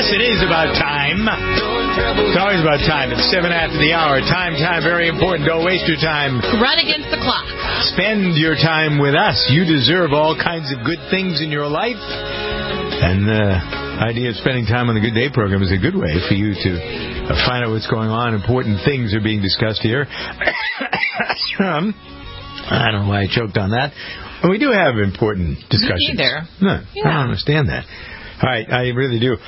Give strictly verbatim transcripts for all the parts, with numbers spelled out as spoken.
it is about time. It's always about time. It's seven after the hour. Time, time, very important. Don't waste your time. Run against the clock. Spend your time with us. You deserve all kinds of good things in your life. And the idea of spending time on the Good Day program is a good way for you to find out what's going on. Important things are being discussed here. um, I don't know why I choked on that. We do have important discussions. Me neither. No, yeah. I don't understand that. All right, I really do.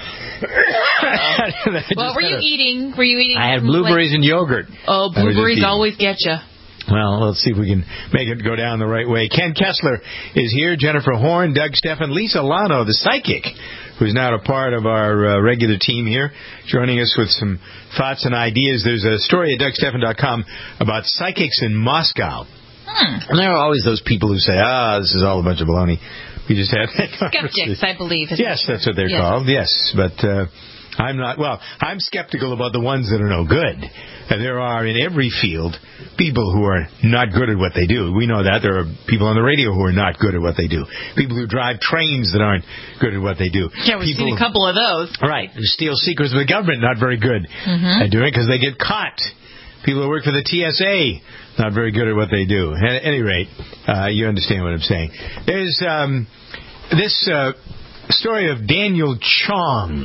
What were you a... eating? Were you eating? I had blueberries like... and yogurt. Oh, blueberries always get you. Well, let's see if we can make it go down the right way. Ken Kessler is here. Jennifer Horn, Doug Steffen, Lisa Lano, the psychic, who's now a part of our uh, regular team here, joining us with some thoughts and ideas. There's a story at Doug Steffen dot com about psychics in Moscow. Hmm. And there are always those people who say, ah, this is all a bunch of baloney. We just had that Skeptics, I believe. Yes, that's what they're yes. called. Yes, but uh, I'm not. Well, I'm skeptical about the ones that are no good. And there are in every field people who are not good at what they do. We know that. There are people on the radio who are not good at what they do. People who drive trains that aren't good at what they do. Yeah, we've people, seen a couple of those. Right. Who steal secrets of the government, not very good mm-hmm. at doing it because they get caught. People who work for the T S A, not very good at what they do. At any rate, uh, you understand what I'm saying. There's um, this uh, story of Daniel Chong.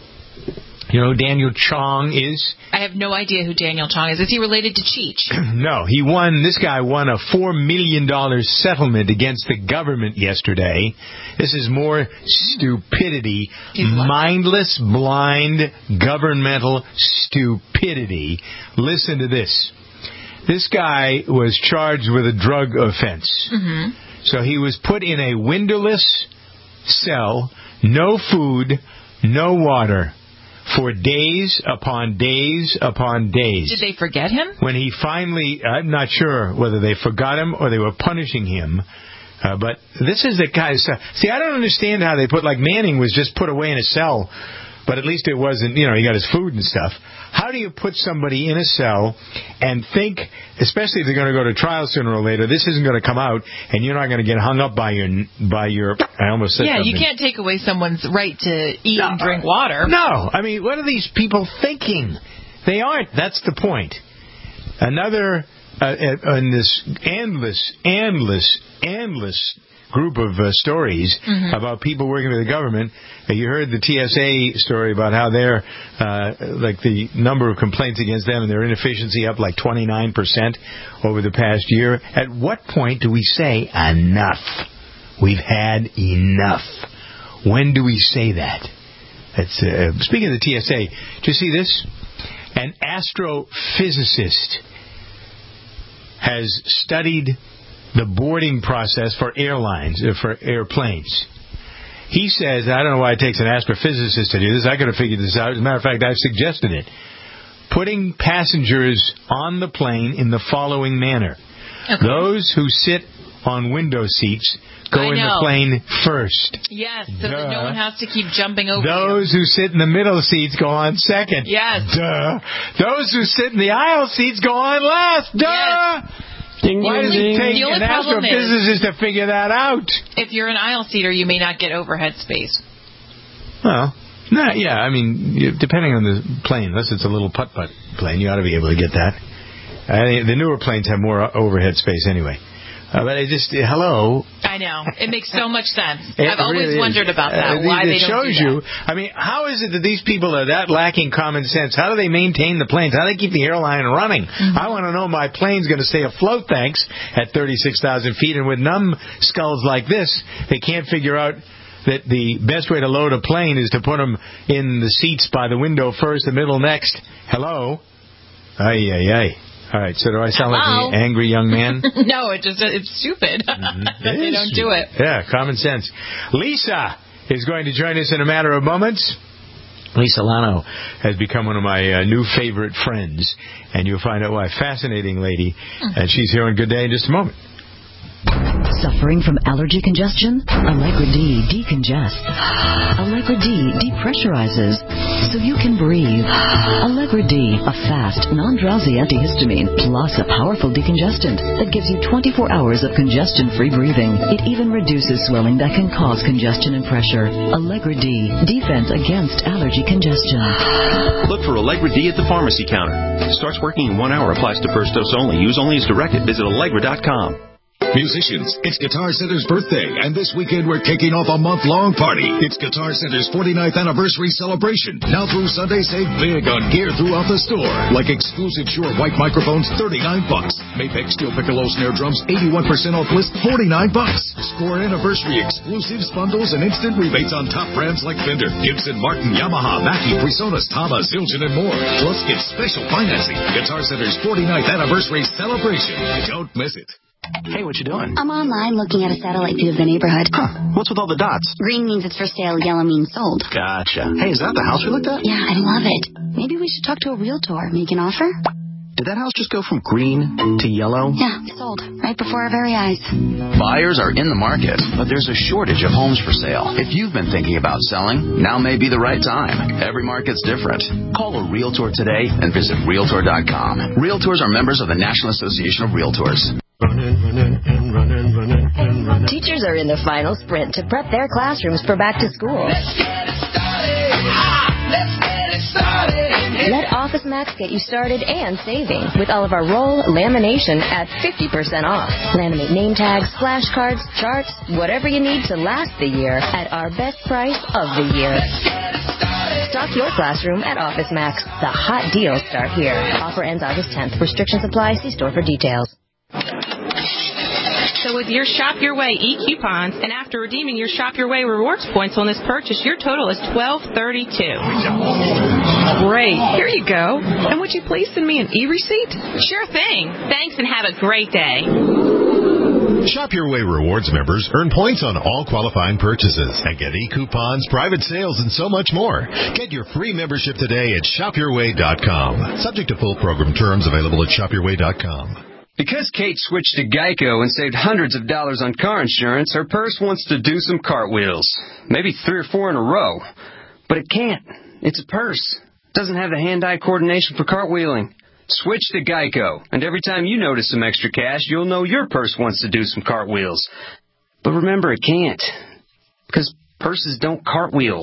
You know who Daniel Chong is? I have no idea who Daniel Chong is. Is he related to Cheech? No. He won, this guy won a four million dollars settlement against the government yesterday. This is more stupidity. Mindless, blind, governmental stupidity. Listen to this. This guy was charged with a drug offense. Mm-hmm. So he was put in a windowless cell, no food, no water, for days upon days upon days. Did they forget him? When he finally, I'm not sure whether they forgot him or they were punishing him. Uh, but this is the guy. See, I don't understand how they put, like Manning was just put away in a cell, but at least it wasn't, you know, he got his food and stuff. How do you put somebody in a cell and think, especially if they're going to go to trial sooner or later, this isn't going to come out and you're not going to get hung up by your, by your, I almost said Yeah, something. You can't take away someone's right to eat no, and drink water. No. I mean, what are these people thinking? They aren't. That's the point. Another, uh, in this endless, endless, endless group of uh, stories mm-hmm. about people working for the government. Uh, you heard the T S A story about how they're, uh, like the number of complaints against them and their inefficiency up like twenty-nine percent over the past year. At what point do we say enough? We've had enough. When do we say that? That's, uh, speaking of the T S A, do you see this? An astrophysicist has studied the boarding process for airlines, uh, for airplanes. He says, I don't know why it takes an astrophysicist to do this. I could have figured this out. As a matter of fact, I've suggested it. Putting passengers on the plane in the following manner. Okay. Those who sit on window seats go in the plane first. Yes, so Duh. that no one has to keep jumping over. Those you. who sit in the middle seats go on second. Yes. Duh. Those who sit in the aisle seats go on last. Duh. Yes. Ding, Why does it take an astrophysicist to figure that out? If you're an aisle seater, you may not get overhead space. Well, no, yeah, I mean, depending on the plane, unless it's a little putt-putt plane, you ought to be able to get that. I mean, the newer planes have more overhead space anyway. Uh, but I just, uh, hello. I know. It makes so much sense. It I've always really wondered is. about that, uh, why it they don't shows do that. you, I mean, how is it that these people are that lacking common sense? How do they maintain the planes? How do they keep the airline running? Mm-hmm. I want to know my plane's going to stay afloat, thanks, at thirty-six thousand feet. And with numbskulls like this, they can't figure out that the best way to load a plane is to put them in the seats by the window first, the middle next. Hello? Ay, ay, ay. All right, so do I sound Hello? like an angry young man? No, it just it's stupid mm-hmm. that it they don't stupid. do it. Yeah, common sense. Lisa is going to join us in a matter of moments. Lisa Lano has become one of my uh, new favorite friends, and you'll find out why. Fascinating lady, mm-hmm. and she's here on Good Day in just a moment. Suffering from allergy congestion? Allegra D decongests. Allegra D depressurizes. so you can breathe. Allegra D, a fast, non-drowsy antihistamine, plus a powerful decongestant that gives you twenty-four hours of congestion-free breathing. It even reduces swelling that can cause congestion and pressure. Allegra D, defense against allergy congestion. Look for Allegra D at the pharmacy counter. Starts working in one hour. Applies to first dose only. Use only as directed. Visit Allegra dot com. Musicians, it's Guitar Center's birthday, and this weekend we're kicking off a month-long party. It's Guitar Center's forty-ninth anniversary celebration. Now through Sunday, save big on gear throughout the store. Like exclusive Shure white microphones, thirty-nine bucks. Mapex steel piccolo snare drums, eighty-one percent off list, forty-nine bucks. Score anniversary exclusives, bundles, and instant rebates on top brands like Fender, Gibson, Martin, Yamaha, Mackie, Presonus, Tama, Zildjian, and more. Plus, get special financing. Guitar Center's forty-ninth anniversary celebration. Don't miss it. Hey, what you doing? I'm online looking at a satellite view of the neighborhood. Huh. What's with all the dots? Green means it's for sale, yellow means sold. Gotcha. Hey, is that the house we looked at? Yeah, I love it. Maybe we should talk to a realtor. Make an offer? Did that house just go from green to yellow? Yeah, sold. Right before our very eyes. Buyers are in the market, but there's a shortage of homes for sale. If you've been thinking about selling, now may be the right time. Every market's different. Call a Realtor today and visit Realtor dot com. Realtors are members of the National Association of Realtors. Running, running, and running, running, and running. Teachers are in the final sprint to prep their classrooms for back to school. Let's get it started. Ah, let's get it started. Let OfficeMax get you started and saving with all of our roll lamination at fifty percent off. Laminate name tags, flashcards, charts, whatever you need to last the year at our best price of the year. Stock your classroom at OfficeMax. The hot deals start here. Offer ends August tenth. Restrictions apply. See store for details. So with your Shop Your Way e-coupons, and after redeeming your Shop Your Way rewards points on this purchase, your total is twelve thirty-two. Great. Here you go. And would you please send me an e-receipt? Sure thing. Thanks and have a great day. Shop Your Way Rewards members earn points on all qualifying purchases and get e-coupons, private sales, and so much more. Get your free membership today at shop your way dot com. Subject to full program terms available at shop your way dot com. Because Kate switched to Geico and saved hundreds of dollars on car insurance, her purse wants to do some cartwheels. Maybe three or four in a row. But it can't. It's a purse. It doesn't have the hand-eye coordination for cartwheeling. Switch to Geico, and every time you notice some extra cash, you'll know your purse wants to do some cartwheels. But remember, it can't. Because purses don't cartwheel.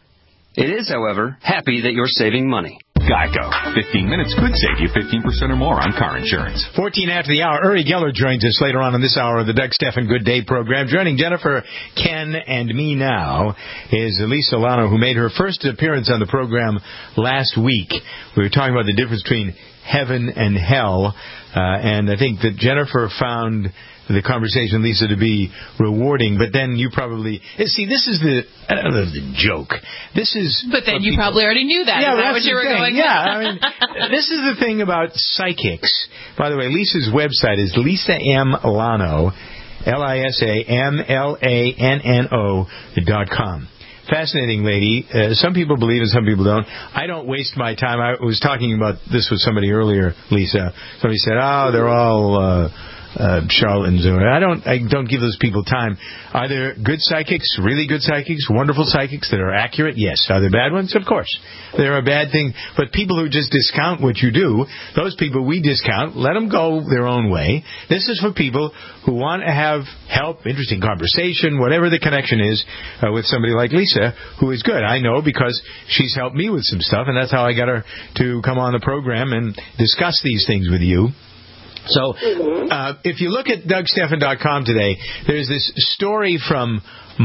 It is, however, happy that you're saving money. Geico. fifteen minutes could save you fifteen percent or more on car insurance. fourteen after the hour. Uri Geller joins us later on in this hour of the Doug Stephan Good Day program. Joining Jennifer, Ken, and me now is Lisa Lano, who made her first appearance on the program last week. We were talking about the difference between heaven and hell, uh, and I think that Jennifer found the conversation, Lisa, to be rewarding, but then you probably see. This is the I don't know the joke. This is, but then you people, probably already knew that. Yeah, is that that's what you the were thing. going? Yeah, I mean, this is the thing about psychics. By the way, Lisa's website is Lisa M. Lano, L I S A M L A N N O dot com. Fascinating lady. Uh, some people believe and some people don't. I don't waste my time. I was talking about this with somebody earlier, Lisa. Somebody said, "Oh, they're all." Uh, Uh, charlatans. I don't. I don't give those people time. Are there good psychics, really good psychics, wonderful psychics that are accurate? Yes. Are there bad ones? Of course. There are bad things. But people who just discount what you do, those people we discount. Let them go their own way. This is for people who want to have help, interesting conversation, whatever the connection is uh, with somebody like Lisa, who is good. I know because she's helped me with some stuff, and that's how I got her to come on the program and discuss these things with you. So, uh, if you look at Doug Stephan dot com today, there's this story from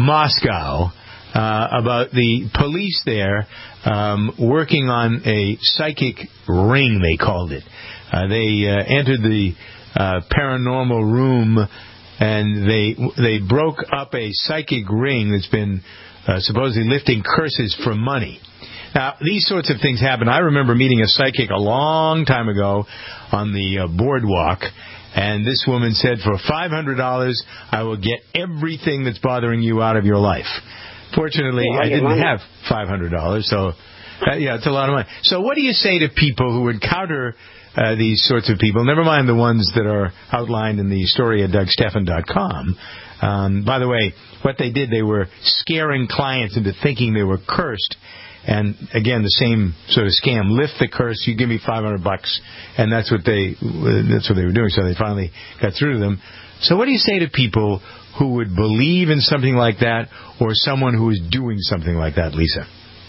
Moscow uh, about the police there um, working on a psychic ring, they called it. Uh, they uh, entered the uh, paranormal room and they they broke up a psychic ring that's been uh, supposedly lifting curses for money. Now, these sorts of things happen. I remember meeting a psychic a long time ago on the uh, boardwalk, and this woman said, for five hundred dollars, I will get everything that's bothering you out of your life. Fortunately, yeah, I didn't money. have five hundred dollars, so, uh, yeah, it's a lot of money. So what do you say to people who encounter uh, these sorts of people, never mind the ones that are outlined in the story at Doug Stephan dot com? Um, by the way, what they did, they were scaring clients into thinking they were cursed. And again, the same sort of scam. Lift the curse. You give me five hundred bucks, and that's what they that's what they were doing. So they finally got through to them. So what do you say to people who would believe in something like that, or someone who is doing something like that, Lisa?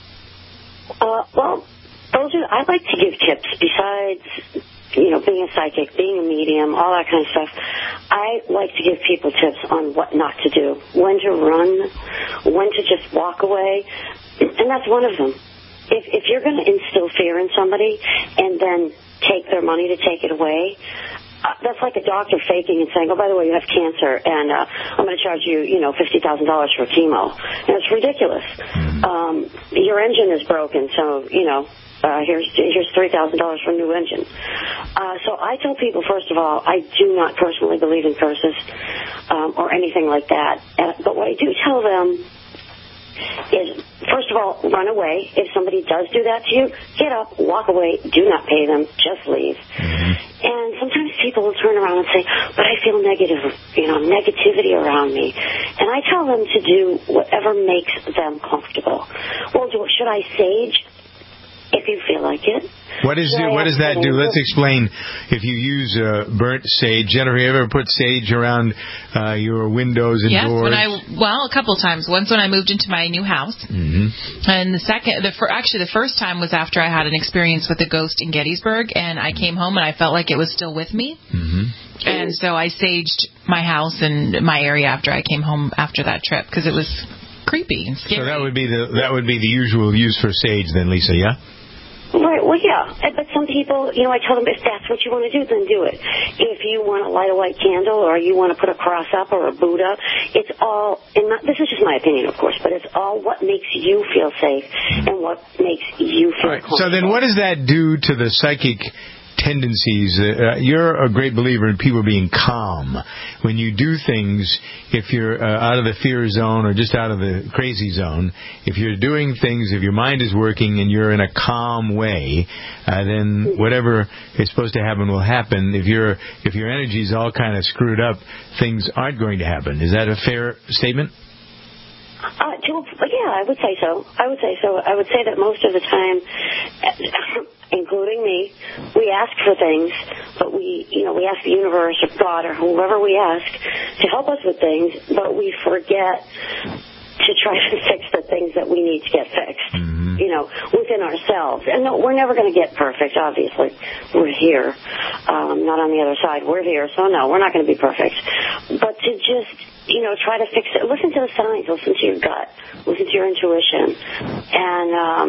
Uh, well, those are, I like to give tips besides, you know, being a psychic, being a medium, all that kind of stuff. I like to give people tips on what not to do, when to run, when to just walk away, and that's one of them. If, if you're going to instill fear in somebody and then take their money to take it away, Uh, that's like a doctor faking and saying, oh, by the way, you have cancer, and uh, I'm going to charge you, you know, fifty thousand dollars for chemo. And it's ridiculous. Um, your engine is broken, so, you know, uh, here's here's three thousand dollars for a new engine. Uh, so I tell people, first of all, I do not personally believe in curses um, or anything like that. Uh, but what I do tell them is, first of all, run away. If somebody does do that to you, get up, walk away, do not pay them, just leave. Mm-hmm. And sometimes people will turn around and say, but I feel negative, you know, negativity around me. And I tell them to do whatever makes them comfortable. Well, do, should I sage? If you feel like it. What is yeah, it, what does that do? Let's explain. If you use uh, burnt sage, Jennifer, you ever put sage around uh, your windows and yes, doors? When I well, a couple times. Once when I moved into my new house, mm-hmm. and the second, the for, actually the first time was after I had an experience with a ghost in Gettysburg, and I came home and I felt like it was still with me, mm-hmm. and so I saged my house and my area after I came home after that trip because it was creepy and scary. So that would be the that would be the usual use for sage, then, Lisa, yeah? Right, well, yeah. But some people, you know, I tell them if that's what you want to do, then do it. If you want to light a white candle or you want to put a cross up or a Buddha, it's all, and not, this is just my opinion, of course, but it's all what makes you feel safe and what makes you feel all right, comfortable. so then what does that do to the psychic tendencies? Uh, you're a great believer in people being calm. When you do things, if you're uh, out of the fear zone or just out of the crazy zone, if you're doing things, if your mind is working and you're in a calm way, uh, then whatever is supposed to happen will happen. If you're if your energy is all kind of screwed up, things aren't going to happen. Is that a fair statement? Uh, to, yeah, I would say so. I would say so. I would say that most of the time, including me, we ask for things, but we, you know, we ask the universe or God or whoever we ask to help us with things, but we forget to try to fix the things that we need to get fixed, mm-hmm. you know, within ourselves. And no, we're never going to get perfect, obviously. We're here, um, not on the other side. We're here, so no, we're not going to be perfect. But to just, you know, try to fix it. Listen to the signs. Listen to your gut. Listen to your intuition. And, um,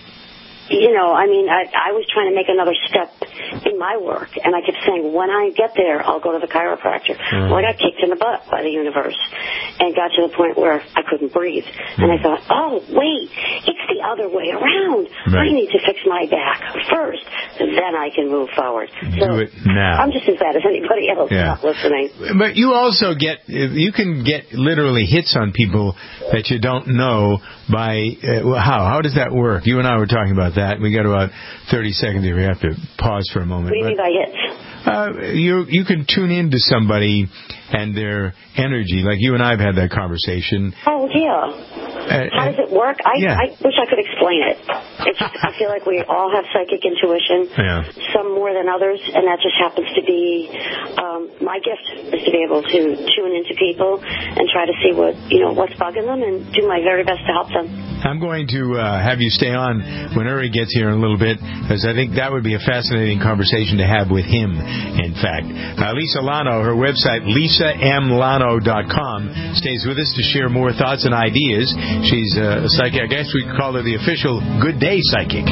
you know, I mean, I, I was trying to make another step in my work, and I kept saying, when I get there, I'll go to the chiropractor. Mm. Well, I got kicked in the butt by the universe and got to the point where I couldn't breathe. Mm. And I thought, oh, wait, it's the other way around. Right. I need to fix my back first, then I can move forward. So do it now. I'm just as bad as anybody else yeah. not listening. But you also get, you can get literally hits on people that you don't know by, uh, how? How does that work? You and I were talking about that. We got about thirty seconds here. We have to pause for a moment. What do you mean by hits? Uh, you you can tune into somebody and their energy. Like you and I have had that conversation. Oh, yeah. Uh, How does it work? I, yeah. I wish I could explain it. It's just, I feel like we all have psychic intuition, yeah. some more than others, and that just happens to be um, my gift, is to be able to tune into people and try to see what, you know, what's bugging them and do my very best to help them. I'm going to uh, have you stay on when Uri gets here in a little bit, because I think that would be a fascinating conversation to have with him, in fact. Uh, Lisa Lano, her website, lisa m lano dot com, stays with us to share more thoughts and ideas. She's a psychic. I guess we could call her the official Good Day Psychic.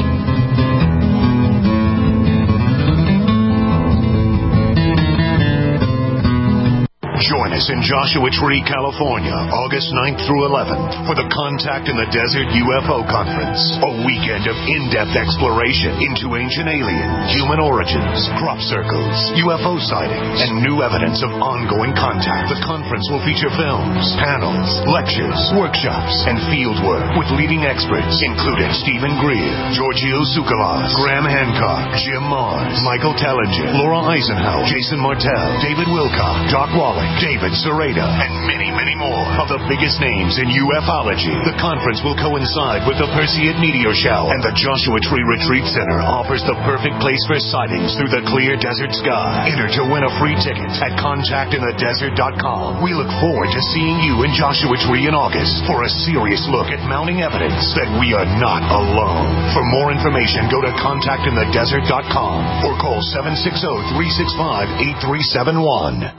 Join us in Joshua Tree, California, August ninth through eleventh for the Contact in the Desert U F O Conference. A weekend of in-depth exploration into ancient aliens, human origins, crop circles, U F O sightings, and new evidence of ongoing contact. The conference will feature films, panels, lectures, workshops, and fieldwork with leading experts, including Stephen Greer, Giorgio Tsoukalos, Graham Hancock, Jim Mars, Michael Tellinger, Laura Eisenhower, Jason Martell, David Wilcock, Doc Wallach, David David Sereda, and many, many more of the biggest names in ufology. The conference will coincide with the Perseid Meteor Shower, and the Joshua Tree Retreat Center offers the perfect place for sightings through the clear desert sky. Enter to win a free ticket at contact in the desert dot com. We look forward to seeing you in Joshua Tree in August for a serious look at mounting evidence that we are not alone. For more information, go to contact in the desert dot com or call seven six zero, three six five, eight three seven one.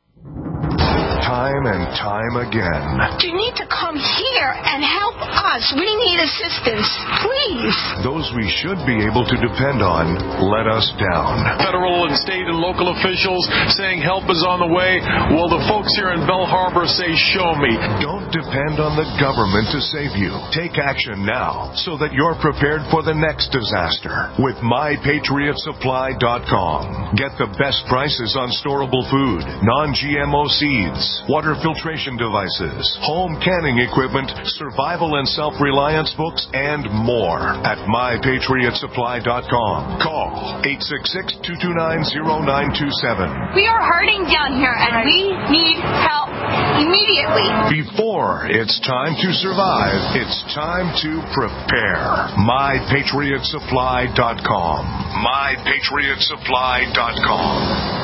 Time and time again. You need to come here and help us. We need assistance, please. Those we should be able to depend on let us down. Federal and state and local officials saying help is on the way. Well, the folks here in Bell Harbor say, show me. Don't depend on the government to save you. Take action now so that you're prepared for the next disaster with my patriot supply dot com. Get the best prices on storable food, non-G M O seeds, water filtration devices, home canning equipment, survival and self-reliance books, and more at my patriot supply dot com. Call eight six six, two two nine, zero nine two seven. We are hurting down here, and we need help immediately. Before it's time to survive, it's time to prepare. my patriot supply dot com. my patriot supply dot com.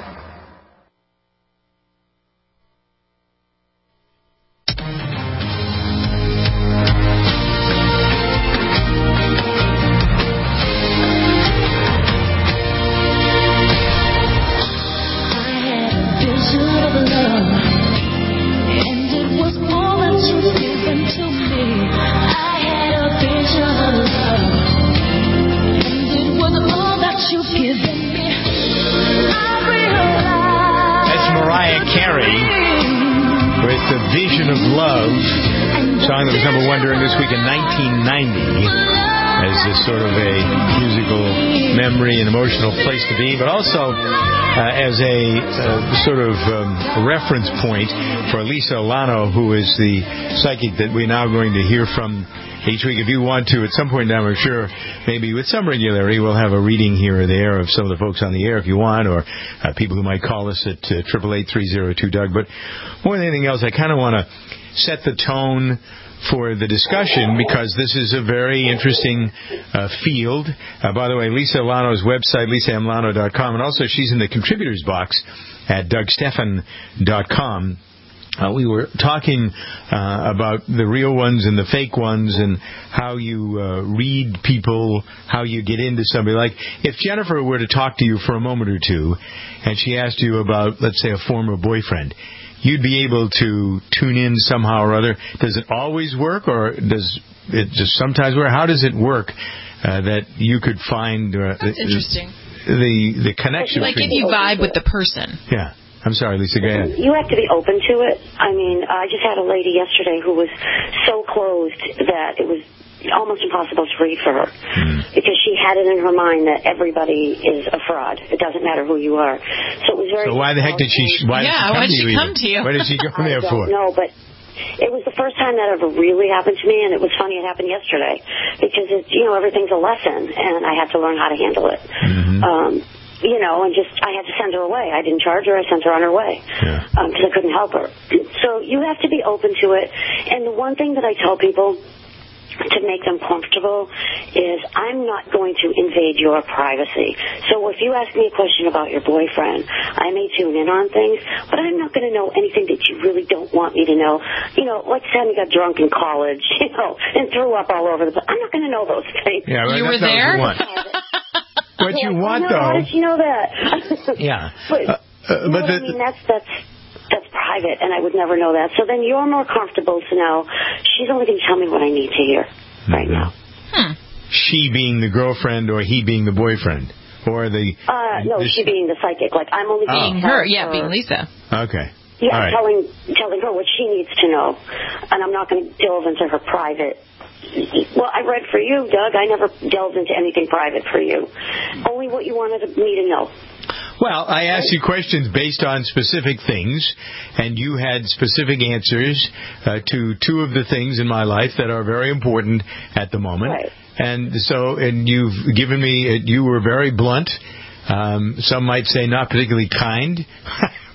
Song that was number one during this week in nineteen ninety as a sort of a musical memory and emotional place to be, but also uh, as a uh, sort of um, reference point for Lisa Alano, who is the psychic that we're now going to hear from each week. If you want to, at some point in time, I'm sure, maybe with some regularity, we'll have a reading here or there of some of the folks on the air if you want, or uh, people who might call us at eight eight eight, three oh two, Doug. But more than anything else, I kind of want to set the tone for the discussion, because this is a very interesting uh, field. Uh, by the way, Lisa Alano's website, lisa m lano dot com, and also she's in the contributors box at doug stephan dot com. Uh, we were talking uh, about the real ones and the fake ones, and how you uh, read people, how you get into somebody. Like, if Jennifer were to talk to you for a moment or two, and she asked you about, let's say, a former boyfriend, you'd be able to tune in somehow or other. Does it always work, or does it just sometimes work? How does it work uh, that you could find uh, That's interesting. the the connection? Like if you vibe with the person. Yeah. I'm sorry, Lisa, go ahead. You have to be open to it. I mean, I just had a lady yesterday who was so closed that it was almost impossible to read for her, mm. because she had it in her mind that everybody is a fraud. It doesn't matter who you are. So it was very. So why the heck did she? Why yeah, did she why did she come come to you? to you? What did she go there I for? don't know, but it was the first time that ever really happened to me, and it was funny it happened yesterday, because it's, you know, everything's a lesson, and I have to learn how to handle it. Mm-hmm. Um, You know, and just, I had to send her away. I didn't charge her. I sent her on her way because yeah. um, I couldn't help her. So you have to be open to it. And the one thing that I tell people to make them comfortable is, I'm not going to invade your privacy. So if you ask me a question about your boyfriend, I may tune in on things, but I'm not going to know anything that you really don't want me to know. You know, like Sammy got drunk in college, you know, and threw up all over the place. I'm not going to know those things. Yeah, well, you were there? What you want, know, though? How did you know that? Yeah, but, uh, uh, you know but the, I mean, that's that's that's private, and I would never know that. So then you're more comfortable to know she's only going to tell me what I need to hear right mm-hmm. now. Hmm. She being the girlfriend, or he being the boyfriend, or the uh, no, this, she being the psychic. Like, I'm only being oh. her, yeah, her. being Lisa. Okay. Yeah, right. telling telling her what she needs to know, and I'm not going to delve into her private. Well, I read for you, Doug. I never delved into anything private for you. Only what you wanted me to know. Well, I asked you questions based on specific things, and you had specific answers uh, to two of the things in my life that are very important at the moment. Right. And so, and you've given me, you were very blunt. Um, some might say not particularly kind.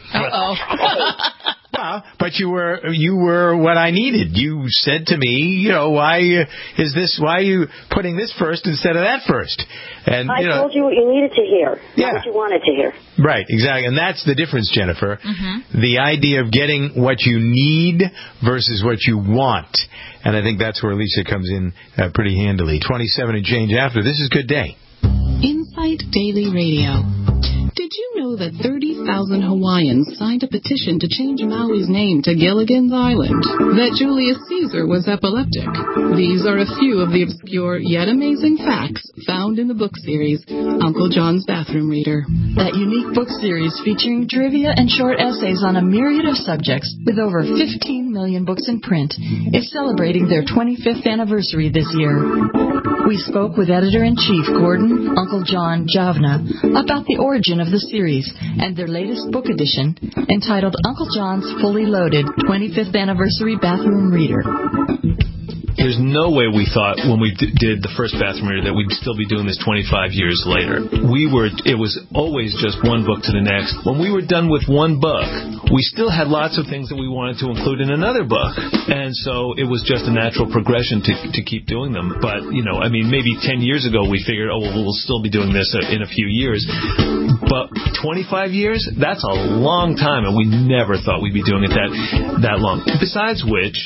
Uh-oh. Well, but you were you were what I needed. You said to me, you know, why uh, is this? Why are you putting this first instead of that first? And I you know, told you what you needed to hear, yeah. not what you wanted to hear. Right, exactly, and that's the difference, Jennifer. Mm-hmm. The idea of getting what you need versus what you want, and I think that's where Lisa comes in uh, pretty handily. Twenty-seven and change after. This is Good Day. Insight Daily Radio. Did you know that thirty thousand Hawaiians signed a petition to change Maui's name to Gilligan's Island? That Julius Caesar was epileptic? These are a few of the obscure yet amazing facts found in the book series Uncle John's Bathroom Reader. That unique book series featuring trivia and short essays on a myriad of subjects with over fifteen million books in print is celebrating their twenty-fifth anniversary this year. We spoke with Editor-in-Chief Gordon Uncle John Javna about the origin of the series and their latest book edition entitled Uncle John's Fully Loaded twenty-fifth Anniversary Bathroom Reader. There's no way we thought when we d- did the first Bathroom Reader that we'd still be doing this twenty-five years later. We were, it was always just one book to the next. When we were done with one book, we still had lots of things that we wanted to include in another book. And so it was just a natural progression to to keep doing them. But, you know, I mean, maybe ten years ago we figured, oh, well, we'll still be doing this in a few years. But twenty-five years, that's a long time, and we never thought we'd be doing it that that long. Besides which,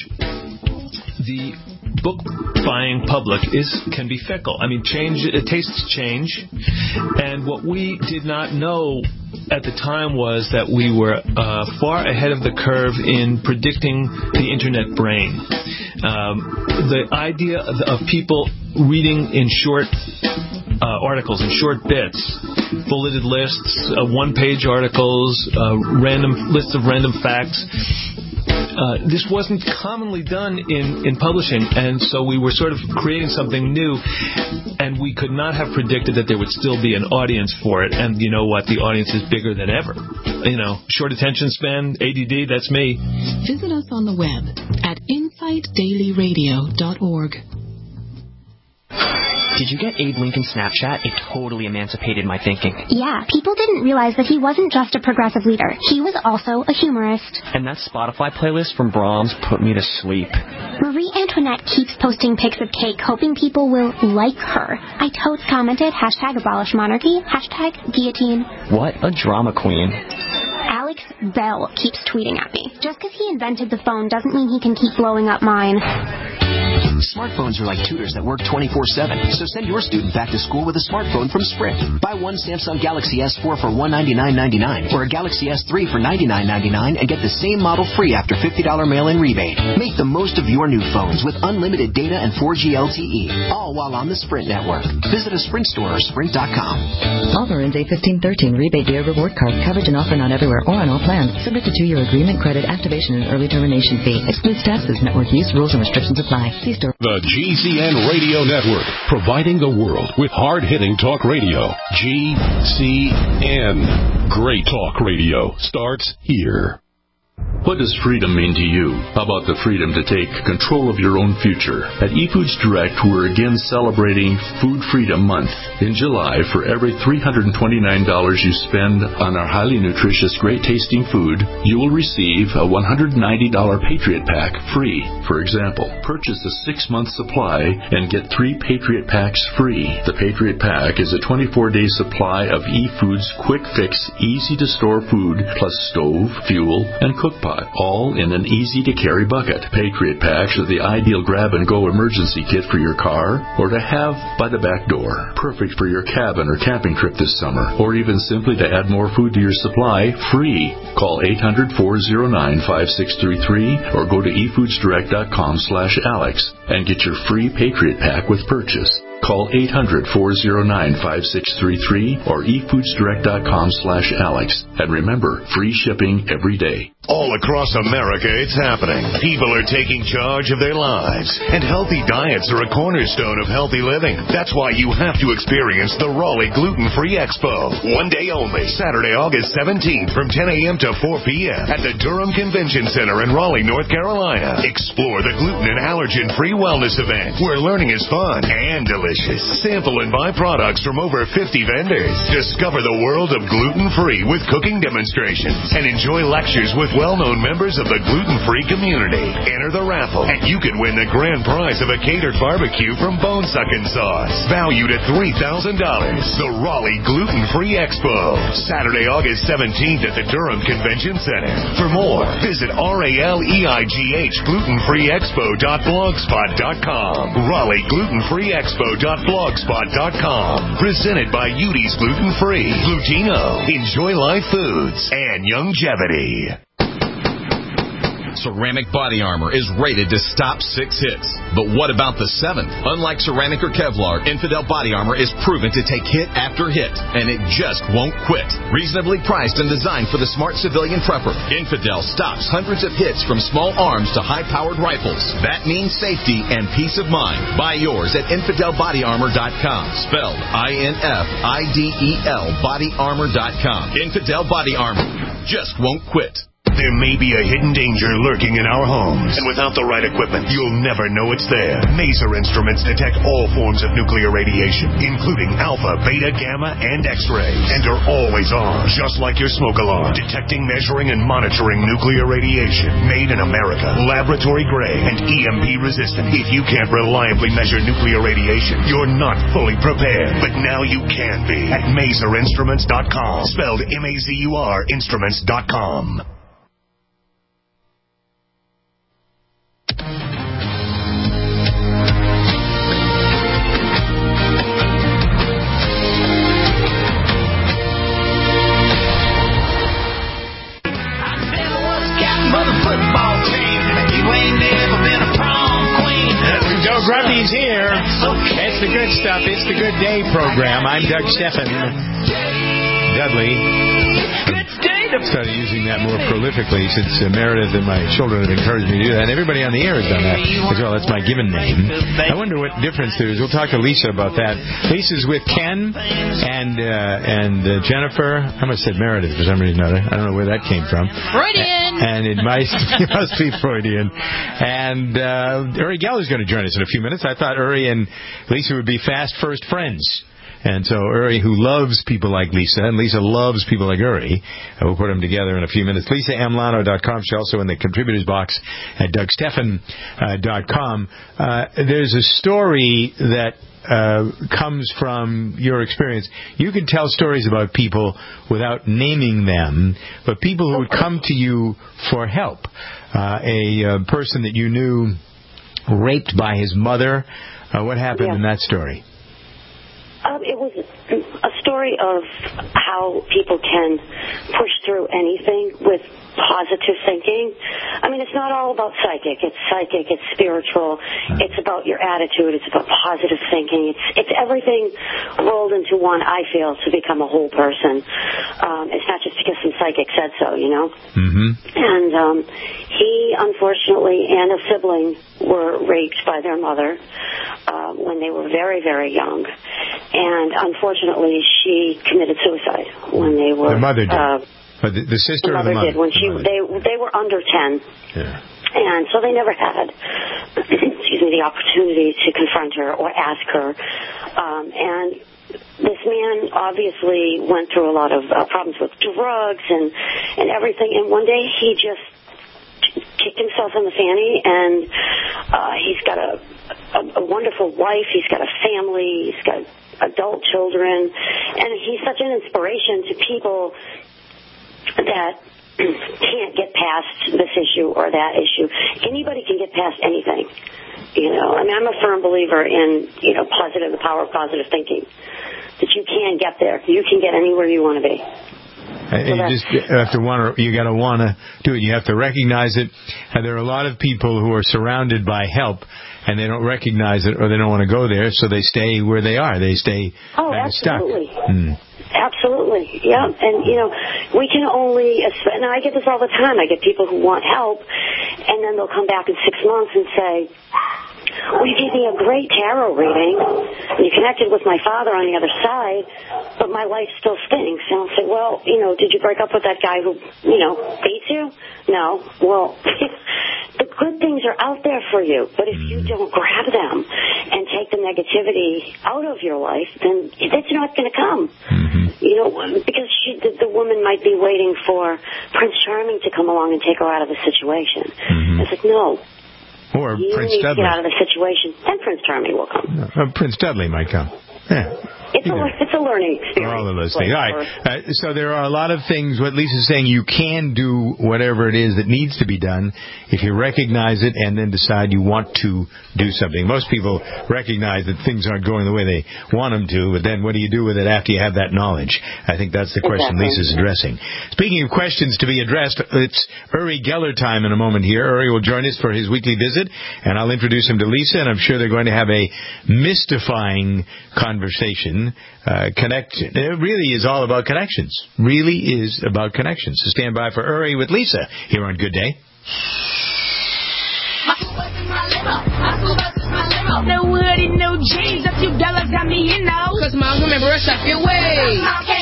the book buying public is can be fickle. I mean, change uh, tastes change, and what we did not know at the time was that we were uh, far ahead of the curve in predicting the internet brain. Um, the idea of, of people reading in short uh, articles, in short bits, bulleted lists, uh, one-page articles, uh, random lists of random facts. Uh, this wasn't commonly done in, in publishing, and so we were sort of creating something new, and we could not have predicted that there would still be an audience for it. And you know what? The audience is bigger than ever. You know, short attention span, A D D, that's me. Visit us on the web at insight daily radio dot org. Did you get Abe Lincoln's Snapchat? It totally emancipated my thinking. Yeah, people didn't realize that he wasn't just a progressive leader. He was also a humorist. And that Spotify playlist from Brahms put me to sleep. Marie Antoinette keeps posting pics of cake, hoping people will like her. I totes commented, hashtag abolish monarchy, hashtag guillotine. What a drama queen. Alex Bell keeps tweeting at me. Just because he invented the phone doesn't mean he can keep blowing up mine. Smartphones are like tutors that work twenty-four seven, so send your student back to school with a smartphone from Sprint. Buy one Samsung Galaxy S four for one hundred ninety-nine ninety-nine or a Galaxy S three for ninety-nine ninety-nine and get the same model free after fifty dollars mail-in rebate. Make the most of your new phones with unlimited data and four G L T E, all while on the Sprint network. Visit a Sprint store or sprint dot com. Offer ends eight fifteen thirteen. Rebate via reward card. Coverage and offer not everywhere or on all plans. Subject to two-year agreement, credit, activation, and early termination fee. Excludes taxes. Network use, rules, and restrictions apply. See store. The G C N Radio Network, providing the world with hard-hitting talk radio. G C N. Great talk radio starts here. What does freedom mean to you? How about the freedom to take control of your own future? At eFoods Direct, we're again celebrating Food Freedom Month. In July, for every three hundred twenty-nine dollars you spend on our highly nutritious, great-tasting food, you will receive a one hundred ninety dollars Patriot Pack free. For example, purchase a six-month supply and get three Patriot Packs free. The Patriot Pack is a twenty-four day supply of eFoods quick-fix, easy-to-store food, plus stove, fuel, and cook pot, all in an easy-to-carry bucket. Patriot Packs are the ideal grab-and-go emergency kit for your car or to have by the back door. Perfect for your cabin or camping trip this summer, or even simply to add more food to your supply, free. Call eight hundred, four oh nine, five six three three or go to e foods direct dot com slash alex and get your free Patriot Pack with purchase. Call eight hundred, four oh nine, five six three three or e foods direct dot com slash alex. And remember, free shipping every day. All across America, it's happening. People are taking charge of their lives, and healthy diets are a cornerstone of healthy living. That's why you have to experience the Raleigh Gluten-Free Expo. One day only, Saturday, August seventeenth from ten a.m. to four p.m. at the Durham Convention Center in Raleigh, North Carolina. Explore the gluten and allergen-free wellness event, where learning is fun and delicious. Sample and buy products from over fifty vendors. Discover the world of gluten-free with cooking demonstrations, and enjoy lectures with well-known members of the gluten-free community. Enter the raffle, and you could win the grand prize of a catered barbecue from Bone Suckin' Sauce, valued at three thousand dollars. The Raleigh Gluten-Free Expo, Saturday, August seventeenth at the Durham Convention Center. For more, visit R A L E I G H glutenfree expo dot blogspot dot com. Raleigh Glutenfree Expo dot blogspot dot com. Presented by Udi's Gluten-Free, Glutino, Enjoy Life Foods, and Youngevity. Ceramic Body Armor is rated to stop six hits. But what about the seventh? Unlike ceramic or Kevlar, Infidel Body Armor is proven to take hit after hit, and it just won't quit. Reasonably priced and designed for the smart civilian prepper, Infidel stops hundreds of hits from small arms to high-powered rifles. That means safety and peace of mind. Buy yours at infidel body armor dot com, spelled I N F I D E L body armor dot com. Infidel Body Armor just won't quit. There may be a hidden danger lurking in our homes, and without the right equipment, you'll never know it's there. Maser Instruments detect all forms of nuclear radiation, including alpha, beta, gamma, and X-ray, and are always on, just like your smoke alarm, detecting, measuring, and monitoring nuclear radiation. Made in America, laboratory grade, and E M P resistant. If you can't reliably measure nuclear radiation, you're not fully prepared. But now you can be at maser instruments dot com, spelled M A Z U R instruments dot com. Grubby's here. It's the good stuff. It's the Good Day program. I'm Doug Stephan. Dudley. Started using that more prolifically since uh, Meredith and my children have encouraged me to do that. And everybody on the air has done that as well. That's my given name. I wonder what difference there is. We'll talk to Lisa about that. Lisa's with Ken and uh, and uh, Jennifer. I almost said Meredith for some reason or other. I don't know where that came from. Freudian. And it might it must be Freudian. And uh, Uri Geller's going to join us in a few minutes. I thought Uri and Lisa would be fast first friends. And so Uri, who loves people like Lisa, and Lisa loves people like Uri, uh, we'll put them together in a few minutes. Lisa Amlano dot com. She's also in the contributors box at Doug Stephan dot com. Uh, there's a story that uh, comes from your experience. You can tell stories about people without naming them, but people who would come to you for help. Uh, a uh, person that you knew raped by his mother. Uh, what happened yeah. in that story? Um, it was a story of how people can push through anything with positive thinking. I mean, it's not all about psychic. It's psychic. It's spiritual. It's about your attitude. It's about positive thinking. It's it's everything rolled into one, I feel, to become a whole person. Um, it's not just because some psychic said so, you know? Mm-hmm. And um, he, unfortunately, and a sibling were raped by their mother uh, when they were very, very young. And unfortunately, she committed suicide when they were... The mother did. Uh, but the, the sister the mother or the mother? did. When she, they, they were under ten. Yeah. And so they never had, excuse me, the opportunity to confront her or ask her. Um, and this man obviously went through a lot of uh, problems with drugs and, and everything. And one day he just kicked himself in the fanny, and uh, he's got a, a, a wonderful wife. He's got a family. He's got adult children. And he's such an inspiration to people that can't get past this issue or that issue. Anybody can get past anything. You know, I mean, I'm a firm believer in, you know, positive, the power of positive thinking. That you can get there. You can get anywhere you want to be. So you just have to want to, you got to want to do it. You have to recognize it. And there are a lot of people who are surrounded by help, and they don't recognize it or they don't want to go there, so they stay where they are. They stay oh, kind of stuck. absolutely. Mm. Absolutely, yeah. And, you know, we can only, and I get this all the time, I get people who want help, and then they'll come back in six months and say, well, you gave me a great tarot reading, and you connected with my father on the other side, but my life still stinks. And I'll say, well, you know, did you break up with that guy who, you know, beats you? No. Well, the good things are out there for you, but if you don't grab them and take the negativity out of your life, then it's not going to come. Mm-hmm. You know, because she, the, the woman might be waiting for Prince Charming to come along and take her out of the situation. Mm-hmm. It's like, no. Or you Prince need Dudley. to get out of the situation, then Prince Charming will come. Uh, Prince Dudley might come. Yeah. It's a, it's a learning experience. All of those things. All right. Uh, so there are a lot of things. What Lisa's saying, you can do whatever it is that needs to be done if you recognize it and then decide you want to do something. Most people recognize that things aren't going the way they want them to, but then what do you do with it after you have that knowledge? I think that's the question exactly. Lisa's addressing. Speaking of questions to be addressed, it's Uri Geller time in a moment here. Uri will join us for his weekly visit, and I'll introduce him to Lisa, and I'm sure they're going to have a mystifying conversation. Uh, connect. It really is all about connections. Really is about connections. So stand by for Uri with Lisa here on Good Day. No wood and no jeans, a few dollars got me, you know. Cause mom, remember, shop your way.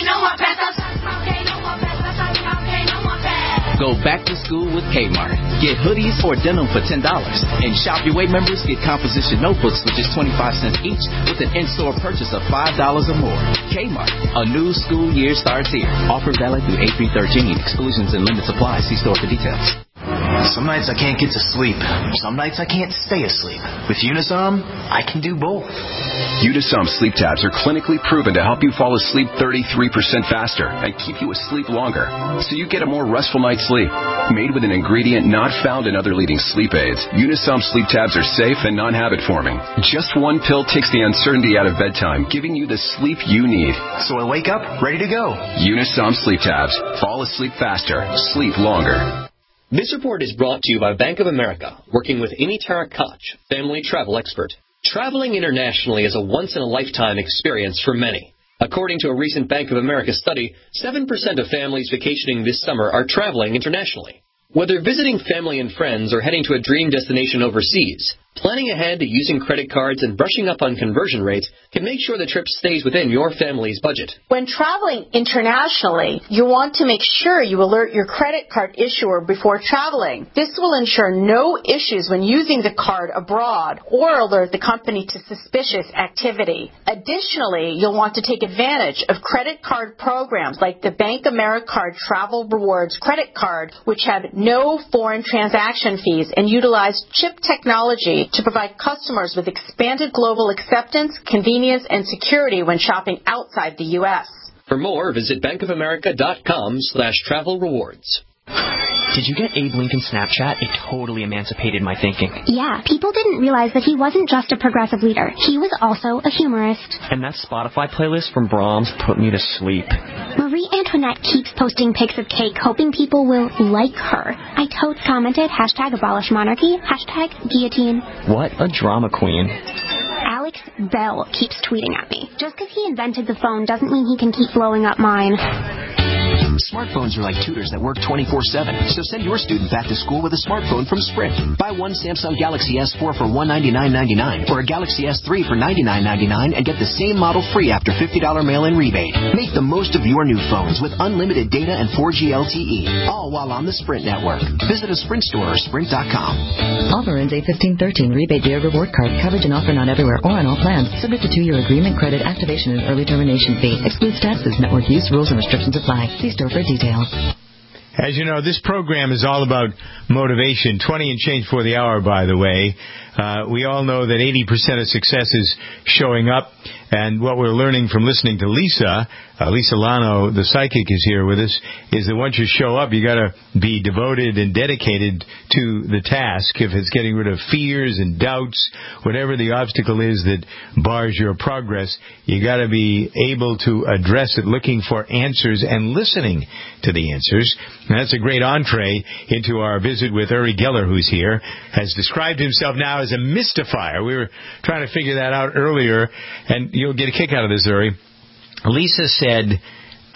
Go back to school with Kmart. Get hoodies or denim for ten dollars. And Shop Your Way members get composition notebooks for just twenty-five cents each with an in-store purchase of five dollars or more. Kmart. A new school year starts here. Offer valid through eight three thirteen. Exclusions and limit supply. See store for details. Some nights I can't get to sleep. Some nights I can't stay asleep. With Unisom, I can do both. Unisom sleep tabs are clinically proven to help you fall asleep thirty-three percent faster and keep you asleep longer, so you get a more restful night's sleep. Made with an ingredient not found in other leading sleep aids, Unisom sleep tabs are safe and non-habit forming. Just one pill takes the uncertainty out of bedtime, giving you the sleep you need. So I wake up ready to go. Unisom sleep tabs. Fall asleep faster. Sleep longer. This report is brought to you by Bank of America, working with Amy Tarak-Koch, family travel expert. Traveling internationally is a once-in-a-lifetime experience for many. According to a recent Bank of America study, seven percent of families vacationing this summer are traveling internationally. Whether visiting family and friends or heading to a dream destination overseas, planning ahead, using credit cards, and brushing up on conversion rates can make sure the trip stays within your family's budget. When traveling internationally, you want to make sure you alert your credit card issuer before traveling. This will ensure no issues when using the card abroad or alert the company to suspicious activity. Additionally, you'll want to take advantage of credit card programs like the Bank America Card Travel Rewards credit card, which have no foreign transaction fees and utilize chip technology to provide customers with expanded global acceptance, convenience, and security when shopping outside the U S. For more, visit bankofamerica.com slash travel rewards. Did you get Abe Lincoln's Snapchat? It totally emancipated my thinking. Yeah, people didn't realize that he wasn't just a progressive leader. He was also a humorist. And that Spotify playlist from Brahms put me to sleep. Marie Antoinette keeps posting pics of cake, hoping people will like her. I totes commented, hashtag abolish monarchy, hashtag guillotine. What a drama queen. Alex Bell keeps tweeting at me. Just because he invented the phone doesn't mean he can keep blowing up mine. Smartphones are like tutors that work twenty-four seven, so send your student back to school with a smartphone from Sprint. Buy one Samsung Galaxy S four for one hundred ninety-nine ninety-nine or a Galaxy S three for ninety-nine ninety-nine and get the same model free after fifty dollars mail-in rebate. Make the most of your new phones with unlimited data and four G L T E, all while on the Sprint network. Visit a Sprint store or sprint dot com. Offer ends eight fifteen thirteen. Rebate via reward card. Coverage and offer not everywhere or on all plans. Subject to two-year agreement, credit, activation, and early termination fee. Excludes taxes, network use, rules, and restrictions apply. See store for details. As you know, this program is all about motivation. twenty and change for the hour, by the way. Uh, we all know that eighty percent of success is showing up. And what we're learning from listening to Lisa, uh, Lisa Lano, the psychic, is here with us, is that once you show up, you got to be devoted and dedicated to the task. If it's getting rid of fears and doubts, whatever the obstacle is that bars your progress, you got to be able to address it, looking for answers and listening to the answers. And that's a great entree into our visit with Uri Geller, who's here, has described himself now as a mystifier. We were trying to figure that out earlier, and you'll get a kick out of this, Uri. Lisa said, uh,